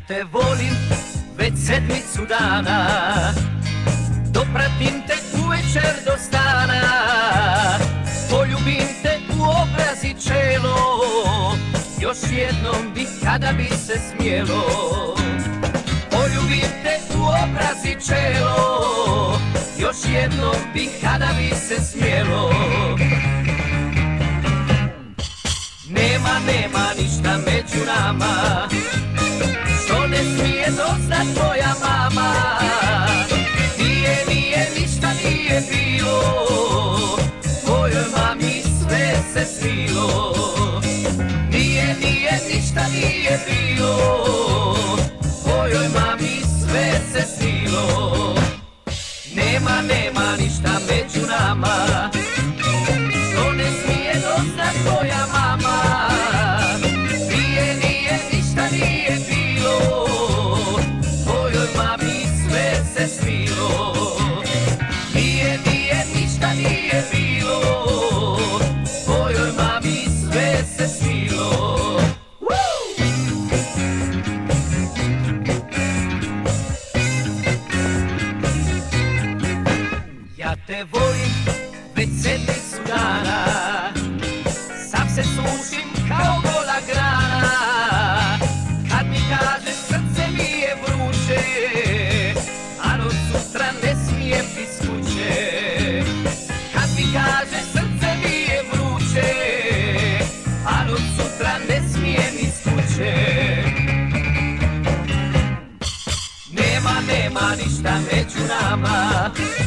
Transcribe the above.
te volim već sedmicu dana, dopratim te uvečer do stana, poljubim te u obraz i čelo, još jednom bi kada bi se smjelo. Poljubim te u obraz i čelo, još jednom bi kada bi se smjelo. Nema ništa među nama, što ne smije doznat tvoja mama. Nije ništa nije bilo, tvojoj mami sve se svilo. Nije ništa nije bilo, tvojoj mami sve se svilo. Nema ništa među nama, što ne smije doznat tvoja mama. Nije ništa nije bilo, tvojoj mami sve se svilo. Nije ništa nije bilo, tvojoj mami sve se svilo. Ja te volim već sedmicu dana, sam se sušim kao gola grana. Kad mi kažeš srce mi je vruće, a od sutra ne smijem iz kuće. Kad mi kažeš srce mi je vruće, a od sutra ne smijem iz kuće. Nema ništa među nama,